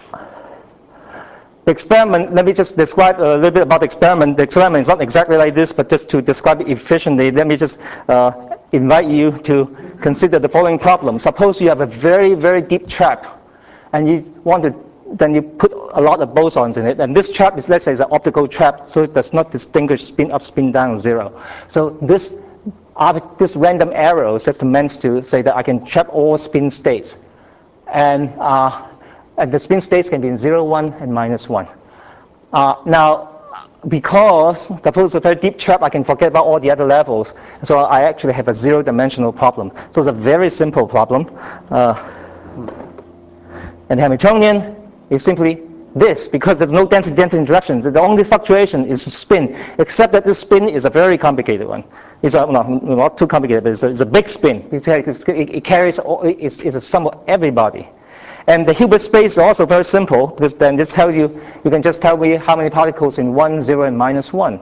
experiment, let me just describe a little bit about the experiment. The experiment is not exactly like this, but just to describe it efficiently, let me just uh, invite you to consider the following problem. Suppose you have a very, very deep trap, and you want to then you put a lot of bosons in it, and this trap is, let's say, is an optical trap, so it does not distinguish spin up, spin down, zero. So this, this random arrow is just meant to say that I can trap all spin states, and, uh, and the spin states can be in zero, one, and minus one. Uh, now, because the is a very deep trap, I can forget about all the other levels. So I actually have a zero-dimensional problem. So it's a very simple problem. Uh, and Hamiltonian is simply this, because there's no density-density interactions. The only fluctuation is spin, except that this spin is a very complicated one. It's a, no, not too complicated, but it's a, it's a big spin. It, it carries, all, it's, it's a sum of everybody. And the Hilbert space is also very simple, because then this tells you, you can just tell me how many particles in one, zero, and minus one.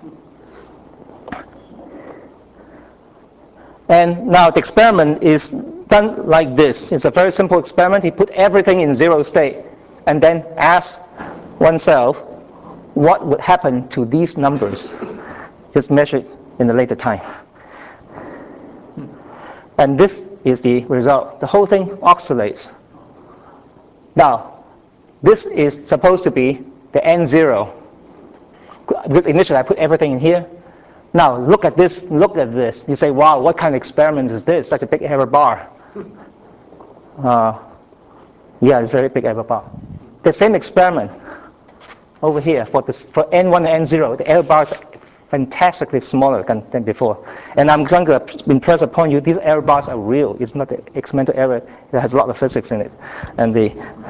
And now the experiment is done like this. It's a very simple experiment. He put everything in zero state, and then ask oneself what would happen to these numbers, just measured in a later time. And this is the result. The whole thing oscillates. Now, this is supposed to be the N zero. Because initially I put everything in here. Now, look at this, look at this. You say, wow, what kind of experiment is this? Such a big error bar. Uh, yeah, it's a very big error bar. The same experiment over here for, this, for N one and N zero, the error bars are fantastically smaller than, than before. And I'm going to impress upon you, these error bars are real. It's not an experimental error. It has a lot of physics in it. And the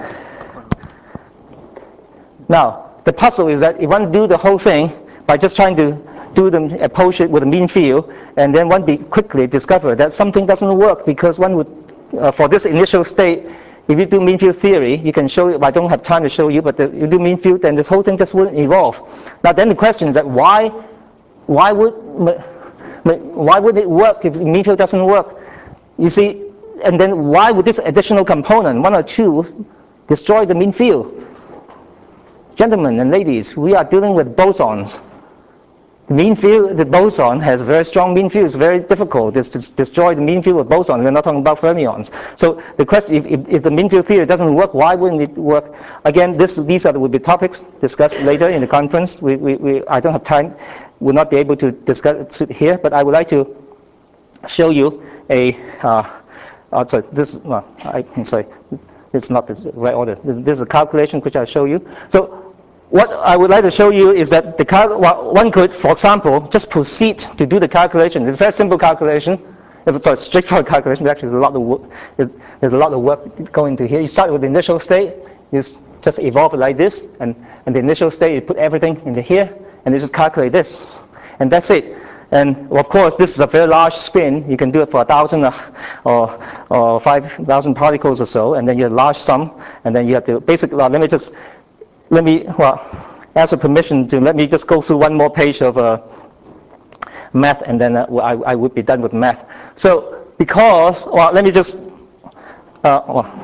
now, the puzzle is that if one do the whole thing by just trying to do them, approach it with a mean field, and then one be quickly discover that something doesn't work, because one would, uh, for this initial state, if you do mean field theory, you can show it. I don't have time to show you, but the, you do mean field, then this whole thing just wouldn't evolve. Now, then the question is that why, why would, why would it work if mean field doesn't work? You see, and then why would this additional component, one or two, destroy the mean field? Gentlemen and ladies, we are dealing with bosons. The mean field, the boson has a very strong mean field. It's very difficult to destroy the mean field of bosons. We're not talking about fermions. So the question, if, if, if the mean field theory doesn't work, why wouldn't it work? Again, this, these are the, will be topics discussed later in the conference. We, we, we, I don't have time, will not be able to discuss it here, but I would like to show you a, uh, oh, sorry, this, well, I can say, it's not the right order. This is a calculation which I'll show you. So what I would like to show you is that the cal well, one could, for example, just proceed to do the calculation. It's a very simple calculation. If it's a straightforward calculation, but actually there's a lot of work. There's a lot of work going into here. You start with the initial state. You just evolve it like this, and and the initial state you put everything into here, and you just calculate this, and that's it. And of course, this is a very large spin. You can do it for a thousand or or five thousand particles or so, and then you have a large sum, and then you have to basically. Well, let me just. Let me, well, ask a permission to let me just go through one more page of uh, math, and then uh, I, I would be done with math. So, because, well, let me just, uh,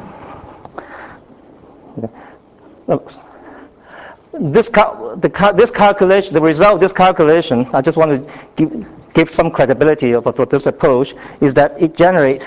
well, this, cal the cal this calculation, the result of this calculation, I just want to give, give some credibility of, of this approach, is that it generates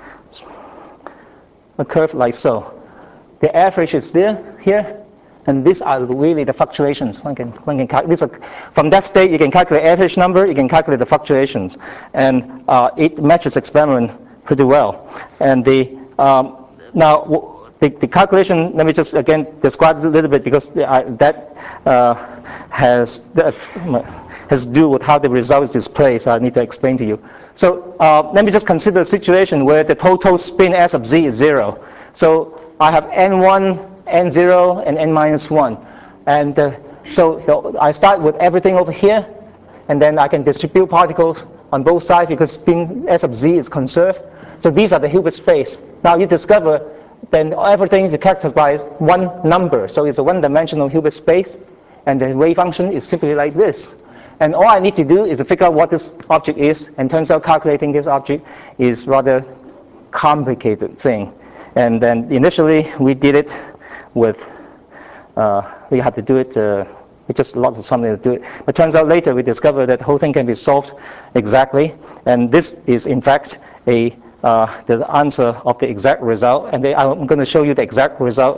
a curve like so. The average is there, here. And these are really the fluctuations. One can, one can calculate. These are, from that state, you can calculate average number. You can calculate the fluctuations, and uh, it matches experiment pretty well. And the um, now the, the calculation. Let me just again describe it a little bit, because I, that uh, has has to do with how the result is displayed. So I need to explain to you. So uh, let me just consider a situation where the total spin S of z is zero. So I have n one. N zero and N minus one. And uh, so the, I start with everything over here, and then I can distribute particles on both sides because spin S of z is conserved. So these are the Hilbert space. Now you discover then everything is characterized by one number. So it's a one-dimensional Hilbert space, and the wave function is simply like this. And all I need to do is to figure out what this object is, and turns out calculating this object is rather complicated thing. And then initially we did it with, uh, we had to do it, uh, it's just lots of something to do it. But turns out later we discovered that the whole thing can be solved exactly. And this is in fact a, uh, the answer of the exact result. And they, I'm going to show you the exact result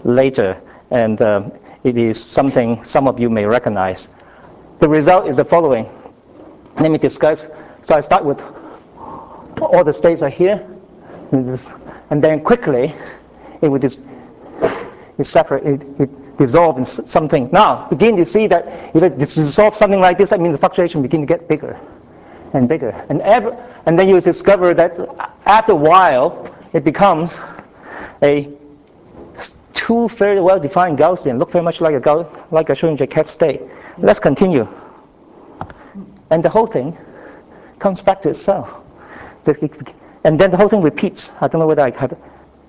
later, and um, it is something some of you may recognize. The result is the following. Let me discuss. So I start with all the states are here, and then quickly it would dis it separate, it, it dissolve in something. Now, begin to see that if it dissolves something like this, that means the fluctuation begin to get bigger and bigger. And, ever, and then you discover that after a while, it becomes a two very well-defined Gaussian, look very much like a, Gauss, like a Schrödinger cat state. Let's continue. And the whole thing comes back to itself. And then the whole thing repeats. I don't know whether I have it.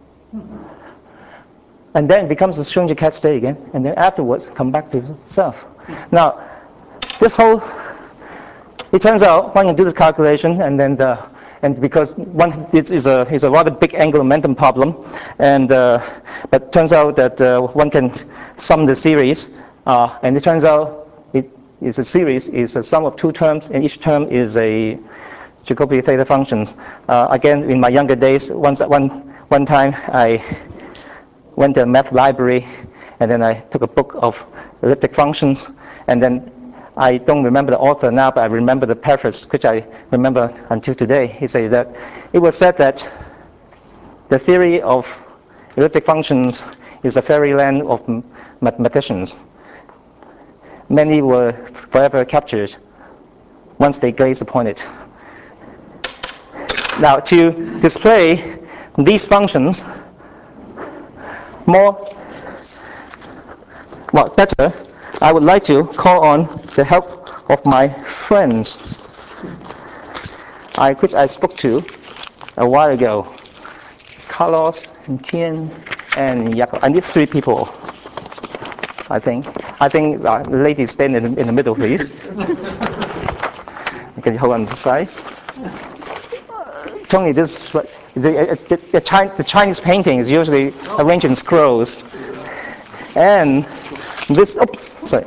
And then it becomes a Schrödinger cat state again. And then afterwards, come back to itself. Now, this whole, it turns out one can do this calculation, and then the, and because one is, is a is a rather big angular momentum problem, and uh, but it turns out that uh, one can sum the series, uh, and it turns out it is a series is a sum of two terms, and each term is a Jacobi theta functions. Uh, again, in my younger days, once one one time I went to a math library, and then I took a book of elliptic functions, and then I don't remember the author now, but I remember the preface, which I remember until today. He says that it was said that the theory of elliptic functions is a fairyland of mathematicians. Many were forever captured once they gaze upon it. Now, to display these functions more, well, better, I would like to call on the help of my friends, I, which I spoke to a while ago, Carlos, and Tian, and Jakob. And these three people, I think. I think uh, the ladies stand in the, in the middle, please. Can you hold on the side? Tony, this the, the, the, Chinese, the Chinese painting is usually arranged in scrolls, and this. Oops, sorry.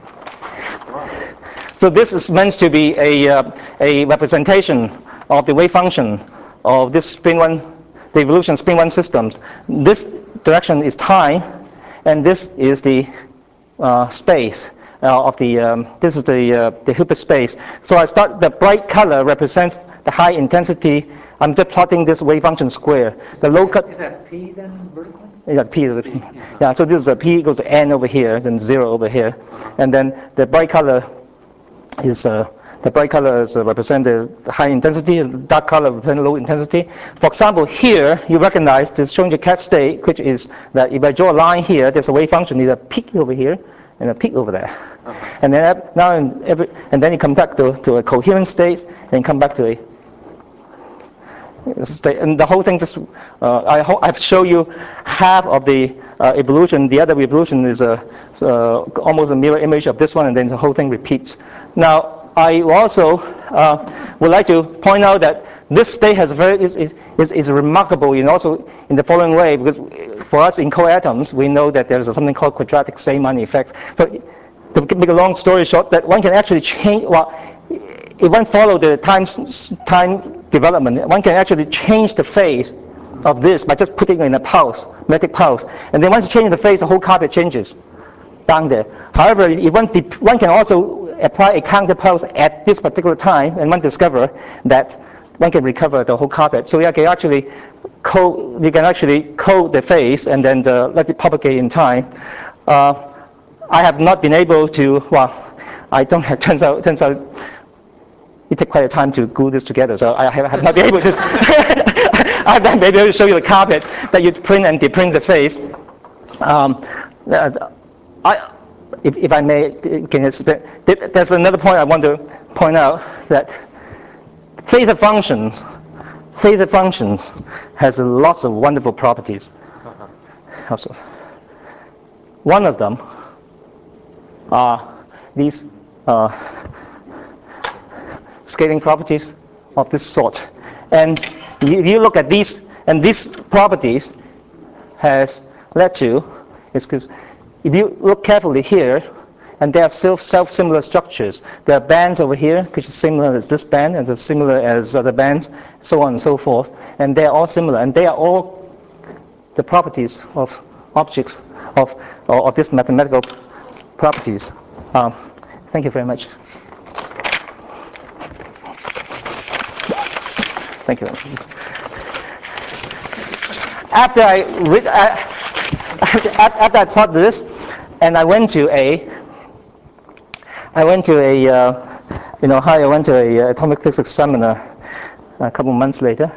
So this is meant to be a, uh, a representation of the wave function of this spin one, the evolution of spin one systems. This direction is time, and this is the uh, space uh, of the, um, this is the, uh, the Hilbert space. So I start, the bright color represents the high intensity. I'm just plotting this wave function square. The low cut. Is that P then vertically? Yeah, P is a P. Yeah, so this is a P equals to N over here, then zero over here. And then the bright color is uh, the bright color is uh, represent the high intensity, and the dark color represent low intensity. For example, here you recognize the Schrödinger cat state, which is that if I draw a line here, there's a wave function, there's a peak over here and a peak over there. Uh-huh. And then now in every, and then you come back to, to a coherent state and come back to a state, and the whole thing just uh, I hope I've shown you half of the uh, evolution. The other evolution is a uh, almost a mirror image of this one, and then the whole thing repeats. Now, I also uh, would like to point out that this state has very is, is, is remarkable in also in the following way, because for us in coatoms, we know that there's something called quadratic Semon effect. So, to make a long story short, that one can actually change. Well, if one follow the time time development, one can actually change the phase of this by just putting it in a pulse, magnetic pulse, and then once you change the phase, the whole carpet changes down there. However, if one, one can also apply a counter pulse at this particular time, and one discover that one can recover the whole carpet. So you can actually code, you can actually code the phase and then the, let it propagate in time. Uh, I have not been able to. Well, I don't have. Turns out, turns out, it takes quite a time to glue this together. So I have, have not been able to. I have not been able to show you the carpet that you print and deprint the phase. Um, I. If, if I may, can you, there's another point I want to point out, that theta functions, theta functions has lots of wonderful properties. Also, one of them are these uh, scaling properties of this sort. And if you look at these, and these properties has led to, excuse. If you look carefully here, and there are self, self-similar structures. There are bands over here, which is similar as this band, and as similar as other bands, so on and so forth. And they are all similar, and they are all the properties of objects of, of these mathematical properties. Um, thank you very much. Thank you. After I read, uh, after I taught this, and I went to a, I went to a, uh, you know, I went to a uh, atomic physics seminar a couple months later.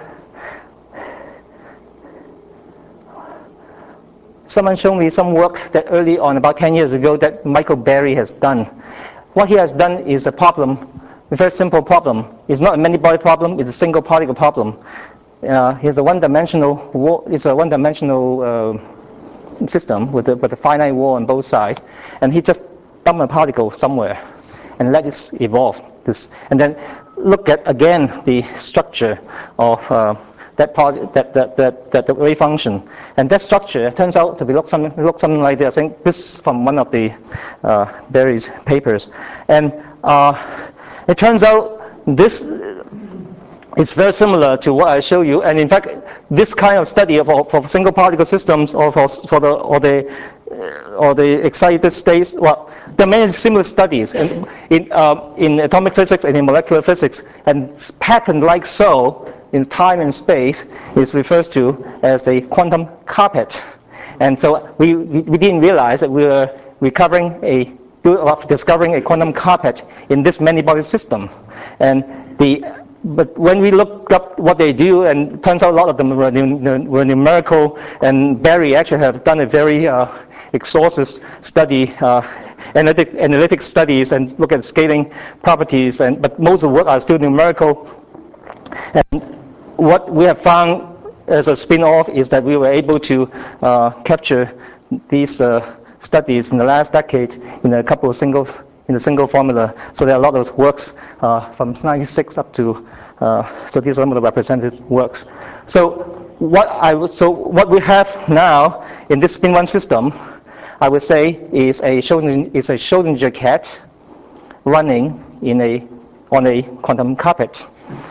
Someone showed me some work that early on, about ten years ago, that Michael Berry has done. What he has done is a problem, a very simple problem. It's not a many-body problem; it's a single particle problem. Uh, it's a one-dimensional. It's a one-dimensional uh, system with a, with a finite wall on both sides, and he just dumped a particle somewhere and let it evolve. This, and then look at again the structure of uh, that part, that that that that the wave function, and that structure turns out to be look something look something like this. I think this is from one of the uh, Berry's papers, and uh, it turns out this. It's very similar to what I show you, and in fact, this kind of study of, of single particle systems, or for, for the or the uh, or the excited states, well, there are many similar studies in in, uh, in atomic physics and in molecular physics, and pattern like so in time and space is referred to as a quantum carpet, and so we we, we didn't realize that we were recovering a of discovering a quantum carpet in this many-body system, and the But when we look up what they do, and it turns out a lot of them were, were numerical, and Berry actually have done a very uh, exhaustive study, uh, analytic, analytic studies, and look at scaling properties, and but most of the work are still numerical. And what we have found as a spin-off is that we were able to uh, capture these uh, studies in the last decade in a couple of single in a single formula. So there are a lot of works uh, from ninety-six up to, uh, so these are some of the represented works. So what I would, so what we have now in this spin one system, I would say, is a Schrodinger, is a Schrodinger cat running in a on a quantum carpet.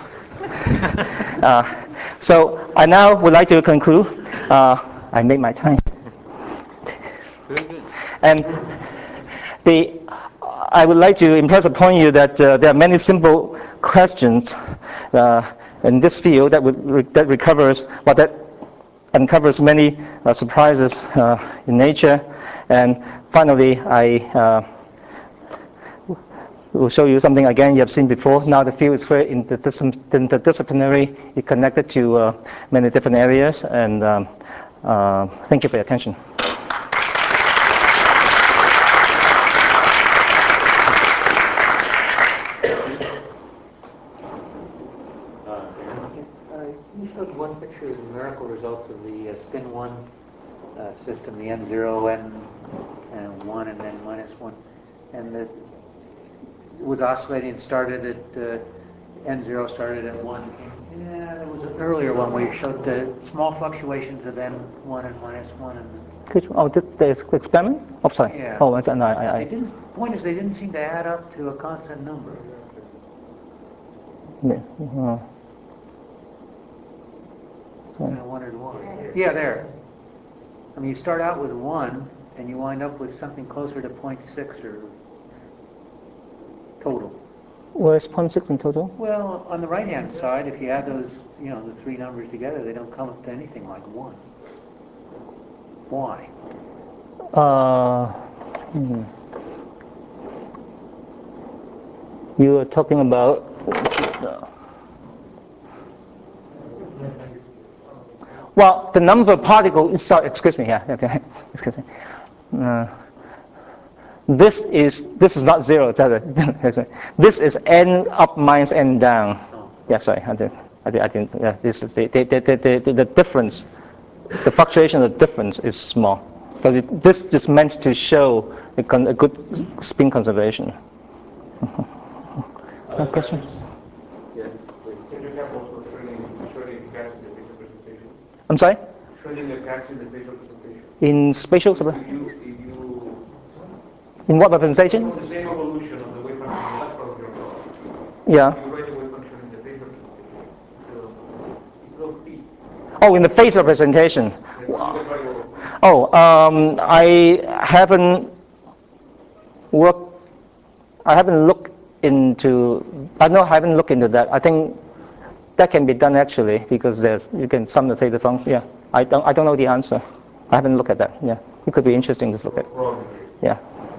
uh, so I now would like to conclude. Uh, I made my time. Very good. And the I would like to impress upon you that uh, there are many simple questions uh, in this field that would re that recovers, but that uncovers many uh, surprises uh, in nature. And finally, I uh, will show you something again you have seen before. Now the field is very interdisciplinary. It's connected to uh, many different areas. And um, uh, thank you for your attention. You showed one picture of the numerical results of the uh, spin one uh, system, the n zero, n and one, and then minus one, and the, it was oscillating. It started at uh, n zero, started at one. Yeah, there was an earlier one where you showed the small fluctuations of n one and minus one. And Could you, oh, this, this experiment? Oh, sorry. yeah. Oh, no, I, I, They didn't. Point is, they didn't seem to add up to a constant number. Yeah. Uh, And I wondered why. Yeah, there. I mean, you start out with one, and you wind up with something closer to zero point six or total. Where's zero point six in total? Well, on the right-hand side, if you add those, you know, the three numbers together, they don't come up to anything like one. Why? Uh, hmm. You are talking about. Well, the number of particles. Sorry, excuse me. Yeah, okay. Excuse me. Uh, this is this is not zero. It's other. This is n up minus n down. Yeah, sorry, I did. I did. I didn't. Yeah, this is the the the the, the, the difference. The fluctuation of the difference is small because it, this is meant to show a, con, a good spin conservation. Uh, question? Yes, please. Can you have also Schrodinger cats in the spatial presentation? I'm sorry? Schrodinger cats in the spatial presentation. In spatial? If you, if you in what representation? the same evolution of the wave function in the left part of your talk. Yeah. You write the wave function in the spatial presentation. So it's not P. Oh, in the phase representation. Oh, um, I haven't worked, I haven't looked into, I know I haven't looked into that. I think that can be done actually, because there's, you can sum the theta function. Yeah, I don't, I don't know the answer. I haven't looked at that. Yeah, it could be interesting to look at. Yeah.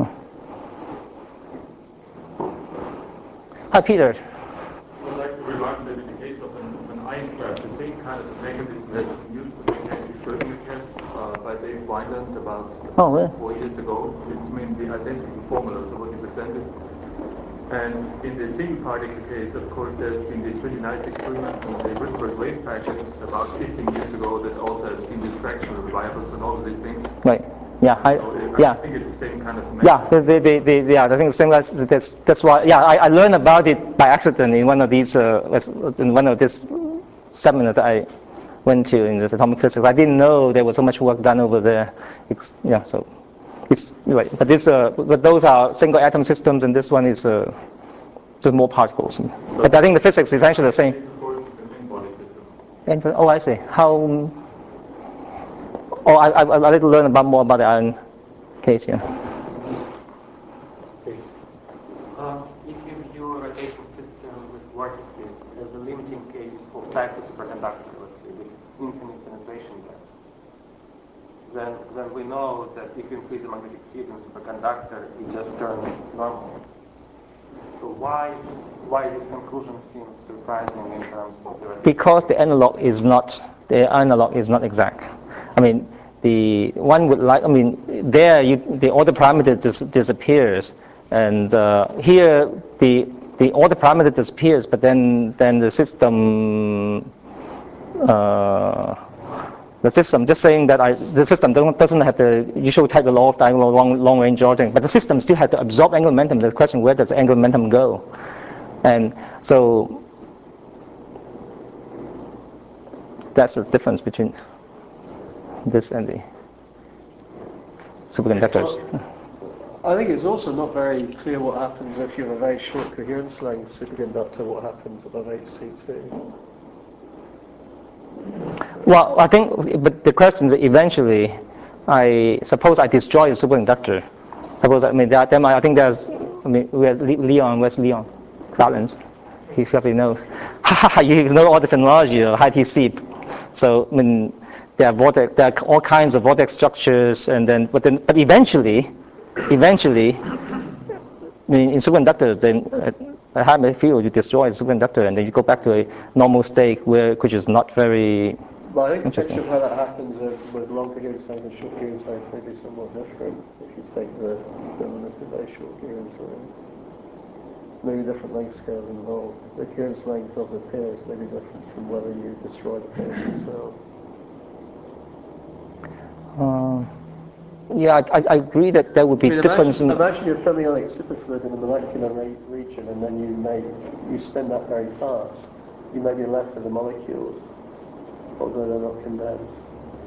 Hi, Peter. I would like to remark that in the case of an, of an ion trap, the same kind of mechanism has been used to make the Schrödinger test uh, by Dave Wineland about Oh, really? four years ago. It's mainly identical formulas of what you presented. And in the single particle case, of course, there have been these really nice experiments on, say, Rydberg wave packets about fifteen years ago that also have seen this fractional reliables and all of these things. Right. Yeah. I, So it, yeah. I think it's the same kind of Yeah, mechanism. the, the, the, the, yeah, I think the same. That's, that's, that's why. Yeah, I, I learned about it by accident in one of these, uh, in one of these seminars that I went to in this atomic physics. I didn't know there was so much work done over there. It's, yeah, so it's right. But this, uh, but those are single atom systems, and this one is uh, just more particles. But I think the physics is actually the same. Of course, it's an in-body system. And, oh, I see. How? Oh, I, I, I need to learn about more about the iron case. Yeah. Uh, if you view a rotation system with vortices as a limiting case for type of superconductor, let's say with infinite penetration depth, then then we know that if you increase the magnetic field in a superconductor, it just turns normal. So why why this conclusion seems surprising in terms of the rotation? Because the analog is not the analog is not exact. I mean, the one would like. I mean, there you, the order parameter dis, disappears, and uh, here the the order parameter disappears, but then then the system. Uh, the system just saying that I, the system don't, doesn't have the usual type of law of diagonal long, long range ordering, but the system still has to absorb angular momentum. The question, where does the angular momentum go? And so that's the difference between this and the superconductors. Well, I think it's also not very clear what happens if you have a very short coherence length superconductor, what happens above H C two. Well, I think, but the question is eventually, I suppose I destroy the superconductor. Suppose, I mean, there, there might, I think there's, I mean, where's Leon, where's Leon? Clarence, he probably knows. You know all the phenology of high T C. So, I mean, there are, vortex, there are all kinds of vortex structures, and then, but then, but eventually, eventually, I mean, in superconductors, then at a high magnetic field, you destroy the superconductor, and then you go back to a normal state where, which is not very. But I think the picture of how that happens uh, with long coherence length and short coherence length may be somewhat different. If you take the equivalent of very short coherence length, maybe different length scales involved. The coherence length of the pairs may be different from whether you destroy the pairs themselves. Uh, yeah, I, I agree that there would be I mean, difference imagine, in. imagine your fermionic superfluid in a molecular re region, and then you may you spin that very fast. You may be left with the molecules, although they're not condensed.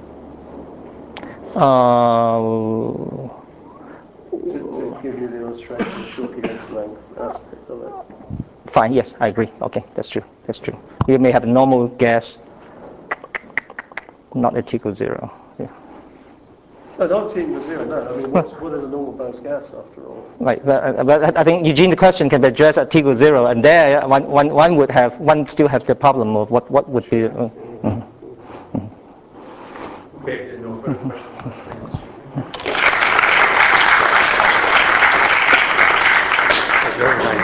Uh, To, to give you the illustration of short coherence length aspect of it. Fine, yes, I agree. Okay, that's true. That's true. You may have a normal gas, not a T equals zero. Yeah. No, not T equals zero, no. I mean, what's, what is a normal Bose gas after all? Right, but, but I think Eugene's question can be addressed at T equals zero, and there one, one, one would have, one still have the problem of what, what would be. Uh, mm-hmm. Okay, no further questions.